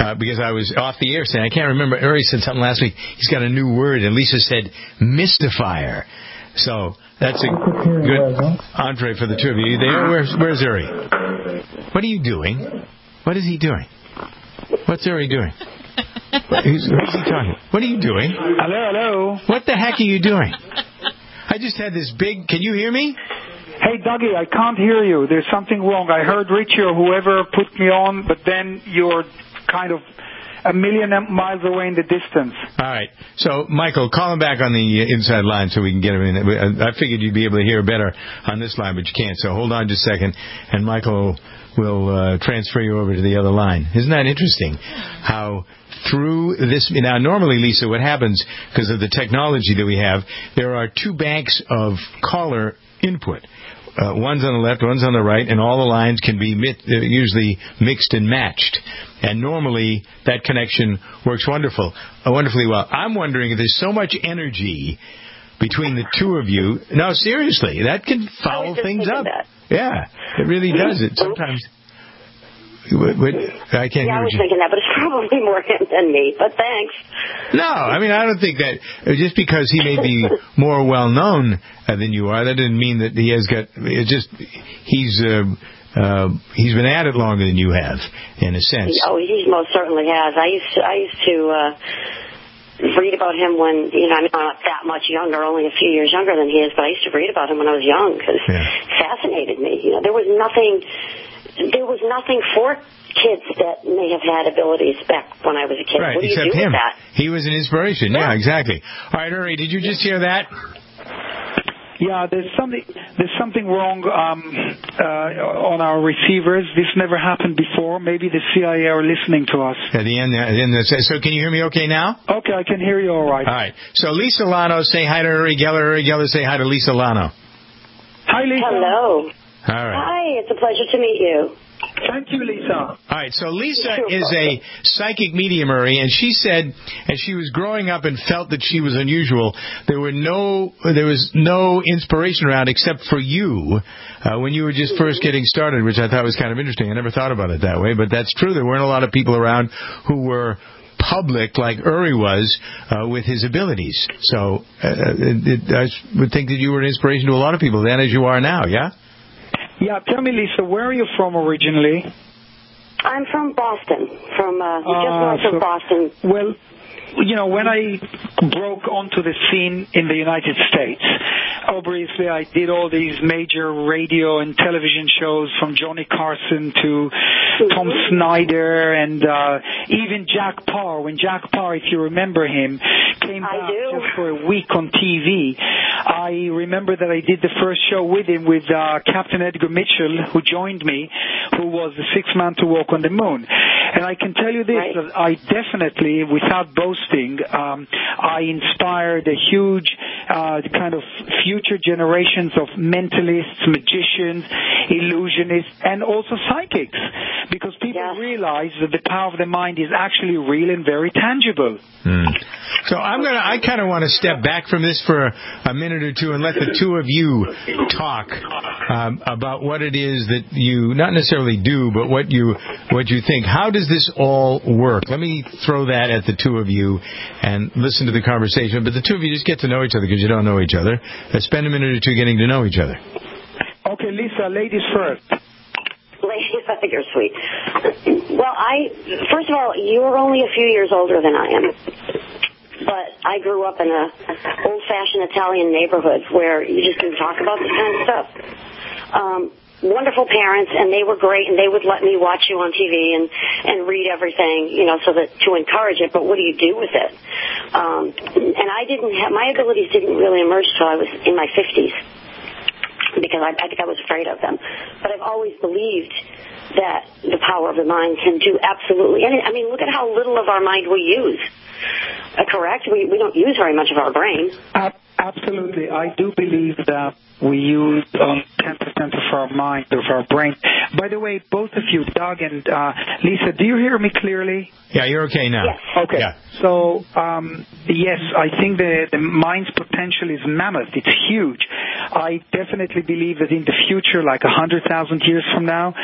uh, because I was off the air saying, I can't remember, Uri said something last week, he's got a new word, and Lisa said, mystifier. So, that's a good entree for the two of you. You there? Where's, where's Uri? What are you doing? What is he doing? What's Uri doing? Who's, who's he talking? What are you doing? Hello, hello. What the heck are you doing? I just had this big... Can you hear me? Hey, Dougie, I can't hear you. There's something wrong. I heard Richie or whoever put me on, but then you're kind of a million miles away in the distance. All right. So, Michael, call him back on the inside line so we can get him in. I figured you'd be able to hear better on this line, but you can't. So hold on just a second, and Michael will uh, transfer you over to the other line. Isn't that interesting? How through this... Now, normally, Lisa, what happens, because of the technology that we have, there are two banks of caller input. Uh, one's on the left, one's on the right, and all the lines can be mit- uh, usually mixed and matched. And normally, that connection works wonderful, uh, wonderfully well. I'm wondering if there's so much energy between the two of you. No, seriously, that can foul things up. That. Yeah, it really does. It sometimes... What, what, I can't yeah, hear I was you. thinking that, but it's probably more him than me. But thanks. No, I mean, I don't think that just because he may be more well known uh, than you are, that doesn't mean that he has got. It's just he's uh, uh, he's been at it longer than you have, in a sense. Oh, he most certainly has. I used to. I used to. Uh, read about him when, you know, I'm not that much younger, only a few years younger than he is, but I used to read about him when I was young because yeah. it fascinated me. You know, there was nothing, there was nothing for kids that may have had abilities back when I was a kid. Right, what do except you do him. with that? He was an inspiration. Yeah, yeah exactly. All right, Uri, did you just hear that? Yeah, there's something there's something wrong um, uh, on our receivers. This never happened before. Maybe the C I A are listening to us. At the end, at the end so can you hear me okay now? Okay, I can hear you all right. All right. So Lisa Lano, say hi to Uri Geller. Uri Geller, say hi to Lisa Lano. Hi, Lisa. Hello. All right. Hi, it's a pleasure to meet you. Thank you, Lisa. All right, so Lisa is a psychic medium, Uri, and she said, as she was growing up and felt that she was unusual, there were no, there was no inspiration around except for you uh, when you were just first getting started, which I thought was kind of interesting. I never thought about it that way, but that's true. There weren't a lot of people around who were public like Uri was uh, with his abilities. So uh, it, it, I would think that you were an inspiration to a lot of people then, as you are now. Yeah. Yeah, tell me, Lisa, where are you from originally? I'm from Boston, from uh, just uh, north so, of Boston. Well, you know, when I broke onto the scene in the United States, obviously I did all these major radio and television shows from Johnny Carson to Tom Snyder and uh, even Jack Parr. When Jack Parr, if you remember him, came back just for a week on T V, I remember that I did the first show with him with uh, Captain Edgar Mitchell, who joined me, who was the sixth man to walk on the moon. And I can tell you this, right. that I definitely, without boasting, um, I inspired a huge uh, kind of future generations of mentalists, magicians, illusionists, and also psychics. Because people yeah. realize that the power of the mind is actually real and very tangible. Mm. So I'm gonna. I kind of want to step back from this for a, a minute or two and let the two of you talk um, about what it is that you not necessarily do, but what you what you think. How does this all work? Let me throw that at the two of you and listen to the conversation. But the two of you just get to know each other because you don't know each other. Let's spend a minute or two getting to know each other. Okay, Lisa, ladies first. Ladies, I think you're sweet. Well, I first of all, you're only a few years older than I am. But I grew up in a old-fashioned Italian neighborhood where you just didn't talk about this kind of stuff. Um, wonderful parents, and they were great, and they would let me watch you on T V and, and read everything, you know, so that to encourage it. But what do you do with it? Um, and I didn't have my abilities didn't really emerge until I was in my fifties because I, I think I was afraid of them. But I've always believed that the power of the mind can do absolutely anything. I mean, look at how little of our mind we use. Uh, correct? We we don't use very much of our brain. Uh, absolutely. I do believe that we use um, ten percent of our mind, of our brain. By the way, both of you, Doug and uh, Lisa, do you hear me clearly? Yeah, you're okay now. Yes. Okay. Yeah. So, um, yes, I think the, the mind's potential is mammoth. It's huge. I definitely believe that in the future, like one hundred thousand years from now, every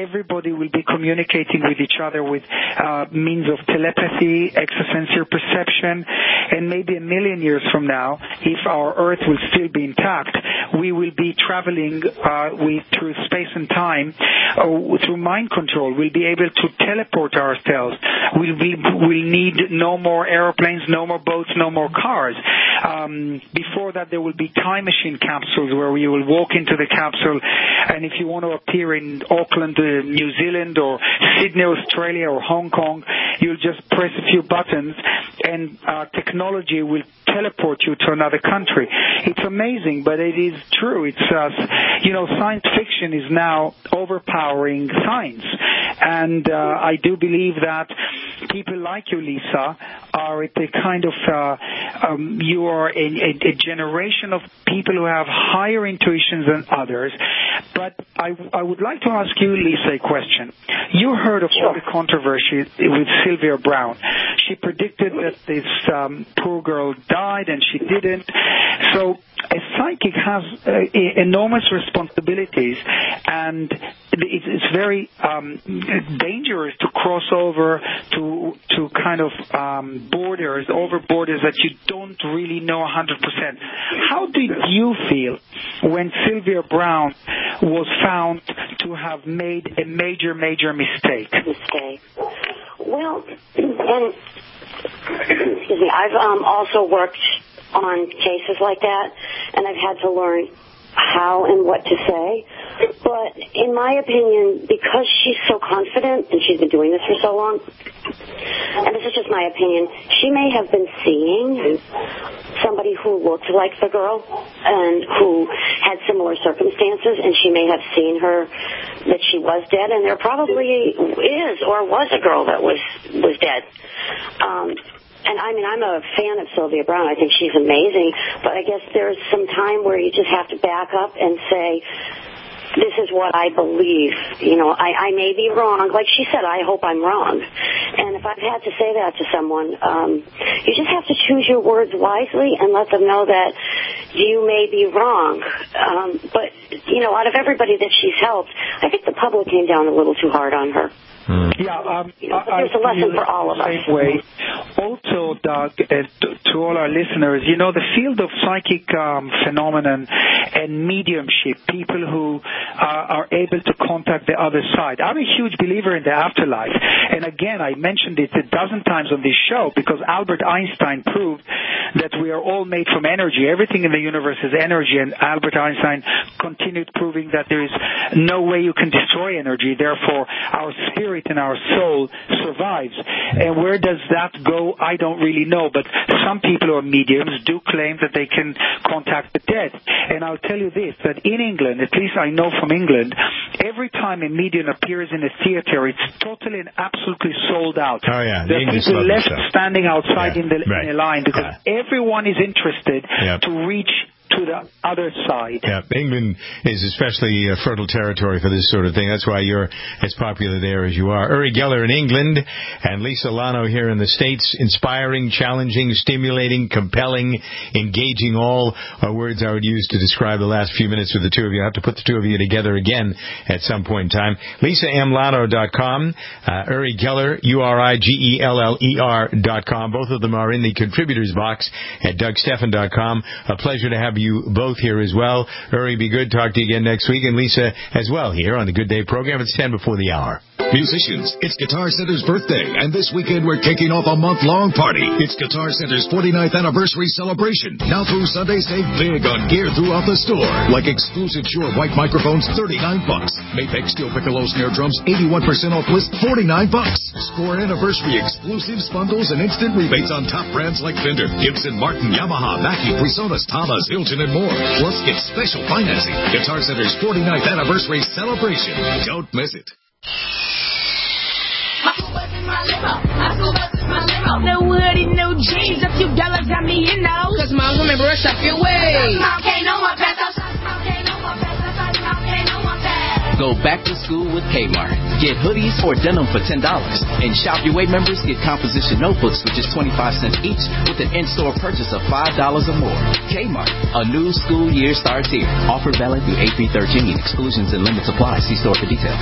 everybody will be communicating with each other with uh, means of telepathy, extrasensory perception, and maybe a million years from now, if our Earth will still be intact, we will be traveling uh, with, through space and time uh, through mind control. We'll be able to teleport ourselves. We'll, be, we'll need no more airplanes, no more boats, no more cars. Um, before that, there will be time machine capsules where you will walk into the capsule, and if you want to appear in Auckland, uh, New Zealand, or Sydney, Australia, or Hong Kong, you'll just press a few buttons, and uh, technology will teleport you to another country. It's amazing, but it is true. It's uh, you know, science fiction is now overpowering science, and uh, I do believe that people like you, Lisa, are at the kind of uh, um, you are a, a, a generation of people who have higher intuitions than others. But I, I would like to ask you, Lisa, a question. You heard of all the controversy with Sylvia Browne. She predicted that this um, poor girl died, and she didn't. So a psychic has uh, enormous responsibilities, and it's, it's very um, dangerous to cross over to to kind of um, borders, over borders that you don't really know one hundred percent. How did you feel when Sylvia Browne was found to have made a major, major mistake? Mistake. Well, and excuse me, I've um, also worked on cases like that, and I've had to learn how and what to say. But in my opinion, because she's so confident and she's been doing this for so long, and this is just my opinion, she may have been seeing somebody who looked like the girl and who had similar circumstances, and she may have seen her that she was dead, and there probably is or was a girl that was was dead. Um, And I mean, I'm a fan of Sylvia Browne. I think she's amazing. But I guess there's some time where you just have to back up and say, this is what I believe. You know, I, I may be wrong. Like she said, I hope I'm wrong. And if I've had to say that to someone, um, you just have to choose your words wisely and let them know that you may be wrong. Um, but, you know, out of everybody that she's helped, I think the public came down a little too hard on her. Mm. Yeah, um, you know, there's a lesson for all of us. Same way. Also, Doug, uh, to, to all our listeners, you know, the field of psychic um, phenomenon and mediumship, people who uh, are able to contact the other side. I'm a huge believer in the afterlife. And again, I mentioned it a dozen times on this show because Albert Einstein proved that we are all made from energy. Everything in the universe is energy, and Albert Einstein continued proving that there is no way you can destroy energy. Therefore, our spirit and our soul survives. And where does that go? I don't really know, but some people who are mediums do claim that they can contact the dead. And I'll tell you this, that in England, at least I know from England, every time a medium appears in a theater, it's totally and absolutely sold out. Oh, yeah. There are people left standing outside yeah. in, the, right. in a line because yeah. everyone is interested yeah. to reach to the other side. Yeah, England is especially uh, fertile territory for this sort of thing. That's why you're as popular there as you are. Uri Geller in England and Lisa Lano here in the States. Inspiring, challenging, stimulating, compelling, engaging, all are words I would use to describe the last few minutes with the two of you. I have to put the two of you together again at some point in time. Lisa M Lano dot com, uh, Uri Geller, U R I G E L L E R dot com. Both of them are in the contributors box at Doug Stephan dot com. A pleasure to have you both here as well. Uri, be good. Talk to you again next week. And Lisa as well here on the Good Day program. It's ten before the hour. Musicians, it's Guitar Center's birthday, and this weekend we're kicking off a month-long party. It's Guitar Center's forty-ninth anniversary celebration. Now through Sunday, save big on gear throughout the store, like exclusive Shure white microphones, thirty-nine bucks. Mapex steel piccolo snare drums, eighty-one percent off list, forty-nine bucks. Score anniversary exclusives, bundles, and instant rebates on top brands like Fender, Gibson, Martin, Yamaha, Mackie, Presonus, Thomas, Hilton, and more. Plus, get special financing. Guitar Center's forty-ninth anniversary celebration. Don't miss it. No woody, no jeans, a few dollars got me in now. Cause mom, remember us up your way. Go Go back to school with Kmart. Get hoodies or denim for ten dollars. And Shop Your Way members get composition notebooks for just twenty-five cents each with an in-store purchase of five dollars or more. Kmart, a new school year starts here. Offer valid through eight three thirteen. Exclusions and limits apply. See store for details.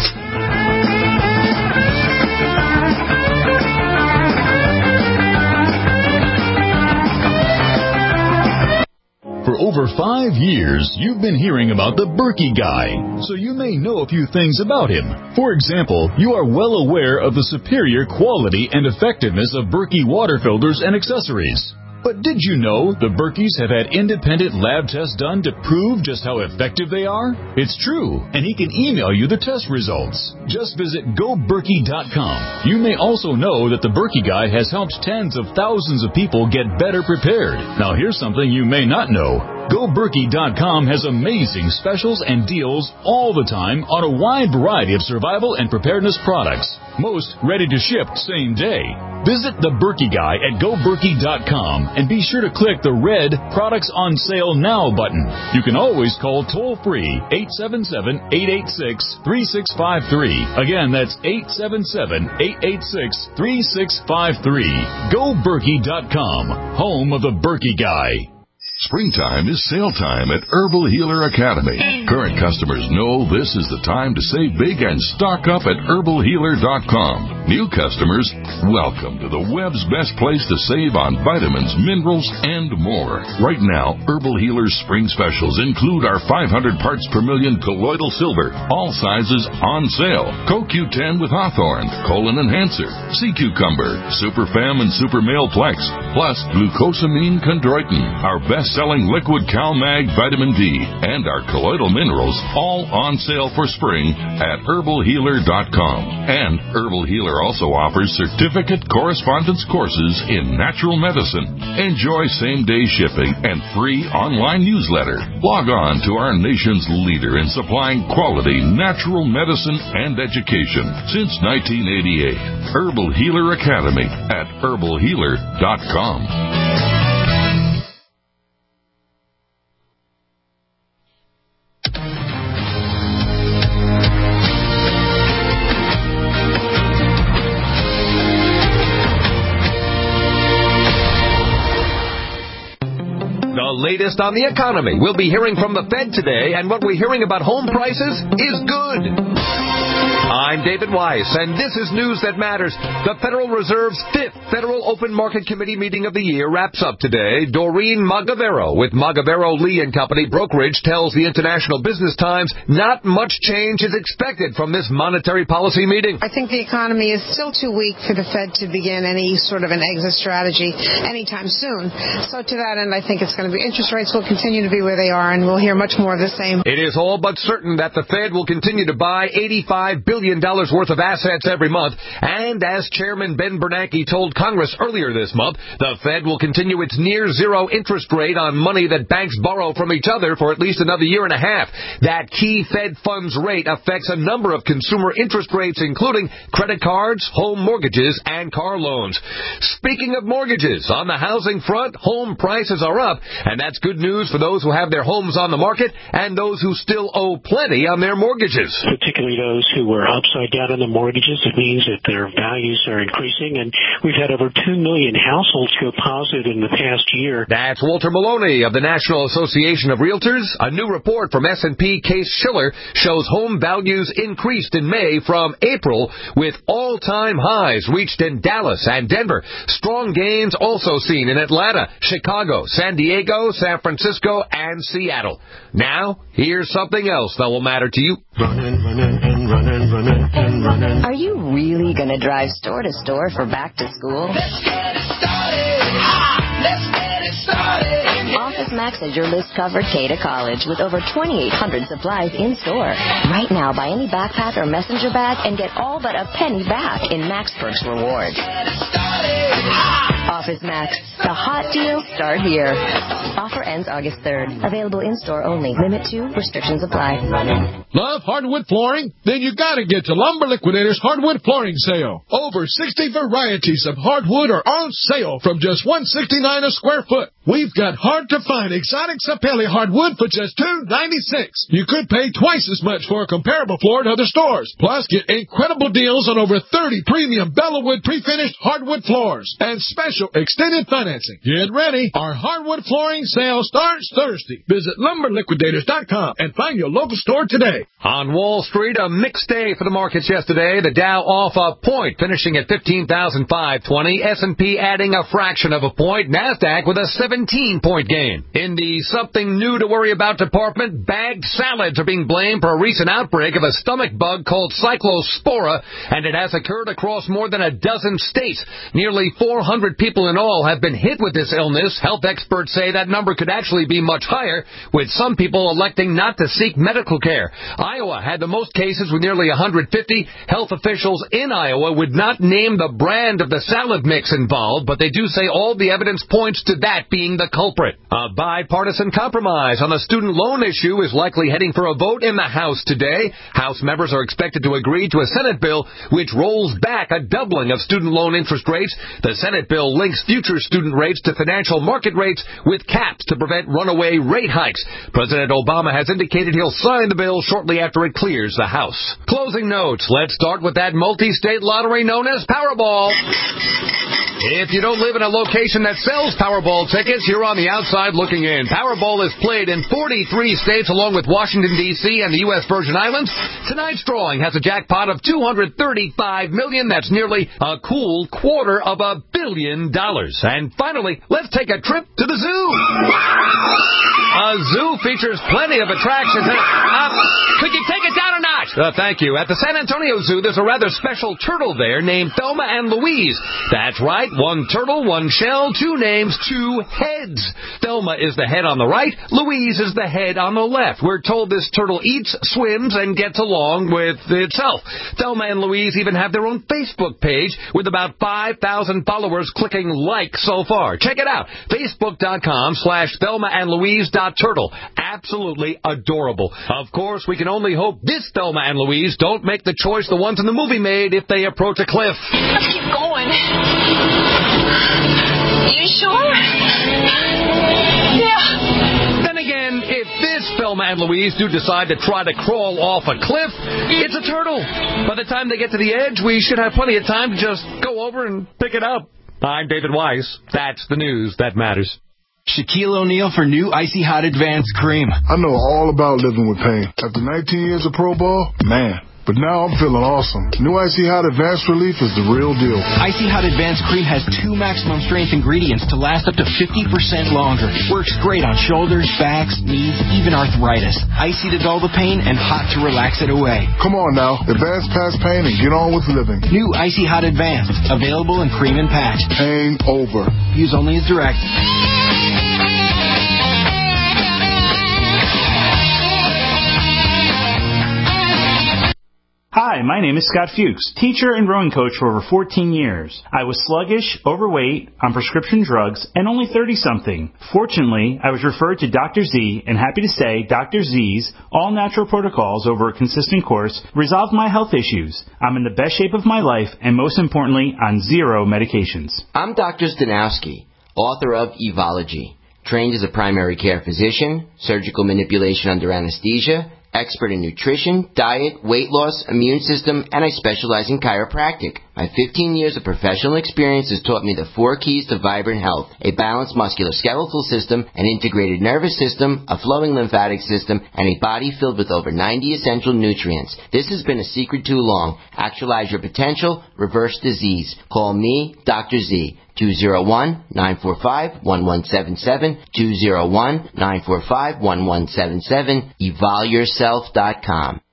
For over five years, you've been hearing about the Berkey Guy, so you may know a few things about him. For example, you are well aware of the superior quality and effectiveness of Berkey water filters and accessories. But did you know the Berkeys have had independent lab tests done to prove just how effective they are? It's true, and he can email you the test results. Just visit go berkey dot com. You may also know that the Berkey Guy has helped tens of thousands of people get better prepared. Now here's something you may not know. go berkey dot com has amazing specials and deals all the time on a wide variety of survival and preparedness products. Most ready to ship same day. Visit the Berkey Guy at go berkey dot com and be sure to click the red Products on Sale Now button. You can always call toll-free eight seven seven, eight eight six, three six five three. Again, that's eight seven seven, eight eight six, three six five three. go berkey dot com, home of the Berkey Guy. Springtime is sale time at Herbal Healer Academy. Current customers know this is the time to save big and stock up at herbal healer dot com. New customers, welcome to the web's best place to save on vitamins, minerals, and more. Right now, Herbal Healer's spring specials include our five hundred parts per million colloidal silver, all sizes on sale. Co Q ten with Hawthorne, Colon Enhancer, Sea Cucumber, Super Fem and Super Male Plex, plus glucosamine chondroitin, our best selling liquid CalMag vitamin D, and our colloidal minerals, all on sale for spring at herbal healer dot com. And Herbal Healer also offers certificate correspondence courses in natural medicine. Enjoy same-day shipping and free online newsletter. Log on to our nation's leader in supplying quality natural medicine and education since nineteen eighty-eight. Herbal Healer Academy at herbal healer dot com. Latest on the economy. We'll be hearing from the Fed today, and what we're hearing about home prices is good. I'm David Weiss, and this is News That Matters. The Federal Reserve's fifth Federal Open Market Committee meeting of the year wraps up today. Doreen Magavero with Magavero Lee and Company Brokerage tells the International Business Times not much change is expected from this monetary policy meeting. I think the economy is still too weak for the Fed to begin any sort of an exit strategy anytime soon. So to that end, I think it's going to be interest rates will continue to be where they are, and we'll hear much more of the same. It is all but certain that the Fed will continue to buy eighty-five billion dollars worth of assets every month, and as Chairman Ben Bernanke told Congress earlier this month, the Fed will continue its near-zero interest rate on money that banks borrow from each other for at least another year and a half. That key Fed funds rate affects a number of consumer interest rates, including credit cards, home mortgages, and car loans. Speaking of mortgages, on the housing front, home prices are up, and that's good news for those who have their homes on the market and those who still owe plenty on their mortgages. Particularly those who were upside down on the mortgages. It means that their values are increasing, and we've had over two million households go positive in the past year. That's Walter Maloney of the National Association of Realtors. A new report from S and P Case-Shiller shows home values increased in May from April, with all-time highs reached in Dallas and Denver. Strong gains also seen in Atlanta, Chicago, San Diego, San Francisco, and Seattle. Now, here's something else that will matter to you. Running, running, and running, running, and running. Are you really going to drive store to store for back to school? Let's get it started. Ha! Let's get it started. OfficeMax has your list covered K to college with over twenty-eight hundred supplies in store. Right now, buy any backpack or messenger bag and get all but a penny back in Max Perks rewards. OfficeMax, the hot deals start here. Offer ends August third. Available in-store only. Limit two. Restrictions apply. Love hardwood flooring? Then you gotta get to Lumber Liquidators Hardwood Flooring Sale. Over sixty varieties of hardwood are on sale from just one hundred sixty-nine dollars a square foot. We've got hard-to-find exotic sapele hardwood for just two dollars and ninety-six cents. You could pay twice as much for a comparable floor at other stores. Plus, get incredible deals on over thirty premium Bellawood pre-finished hardwood floors and special extended financing. Get ready. Our hardwood flooring sale starts Thursday. Visit lumber liquidators dot com and find your local store today. On Wall Street, a mixed day for the markets yesterday. The Dow off a point, finishing at fifteen thousand five hundred twenty. S and P adding a fraction of a point. NASDAQ with a seventeen-point gain. In the something new to worry about department, bagged salads are being blamed for a recent outbreak of a stomach bug called Cyclospora, and it has occurred across more than a dozen states. Nearly four hundred people in all have been hit with this illness. Health experts say that number could actually be much higher, with some people electing not to seek medical care. Iowa had the most cases with nearly one hundred fifty. Health officials in Iowa would not name the brand of the salad mix involved, but they do say all the evidence points to that being the culprit. A bipartisan compromise on the student loan issue is likely heading for a vote in the House today. House members are expected to agree to a Senate bill which rolls back a doubling of student loan interest rates. The Senate bill links future student rates to financial market rates with caps to prevent runaway rate hikes. President Obama has indicated he'll sign the bill shortly after it clears the House. Closing notes. Let's start with that multi-state lottery known as Powerball. If you don't live in a location that sells Powerball tickets, you're on the outside looking in. Powerball is played in forty-three states along with Washington, D C and the U S Virgin Islands. Tonight's drawing has a jackpot of two hundred thirty-five million dollars. That's nearly a cool quarter of a billion dollars. And finally, let's take a trip to the zoo. A zoo features plenty of attractions. Uh, could you take it down a notch? Uh, thank you. At the San Antonio Zoo, there's a rather special turtle there named Thelma and Louise. That's right. One turtle, one shell, two names, two heads. Thelma is the head on the right. Louise is the head on the left. We're told this turtle eats, swims, and gets along with itself. Thelma and Louise even have their own Facebook page with about five thousand followers clicking like so far. Check it out. Facebook.com slash Thelma and Louise dot turtle. Absolutely adorable. Of course, we can only hope this Thelma and Louise don't make the choice the ones in the movie made if they approach a cliff. Let's keep going. You sure? Yeah. Then again, if this Thelma and Louise do decide to try to crawl off a cliff, it's a turtle. By the time they get to the edge, we should have plenty of time to just go over and pick it up. I'm David Weiss. That's the news that matters. Shaquille O'Neal for new Icy Hot Advanced Cream. I know all about living with pain. After nineteen years of pro ball, man. But now I'm feeling awesome. New Icy Hot Advanced Relief is the real deal. Icy Hot Advanced Cream has two maximum strength ingredients to last up to fifty percent longer. Works great on shoulders, backs, knees, even arthritis. Icy to dull the pain and hot to relax it away. Come on now. Advance past pain and get on with living. New Icy Hot Advanced. Available in cream and patch. Pain over. Use only as directed. Hi, my name is Scott Fuchs, teacher and rowing coach for over fourteen years. I was sluggish, overweight, on prescription drugs, and only thirty-something. Fortunately, I was referred to Doctor Z, and happy to say Doctor Z's all-natural protocols over a consistent course resolved my health issues. I'm in the best shape of my life, and most importantly, on zero medications. I'm Doctor Stanowski, author of Evology, trained as a primary care physician, surgical manipulation under anesthesia, expert in nutrition, diet, weight loss, immune system, and I specialize in chiropractic. My fifteen years of professional experience has taught me the four keys to vibrant health: a balanced musculoskeletal system, an integrated nervous system, a flowing lymphatic system, and a body filled with over ninety essential nutrients. This has been a secret too long. Actualize your potential, reverse disease. Call me, Doctor Z. two oh one, nine four five, one one seven seven, two oh one, nine four five, one one seven seven, evol yourself dot com.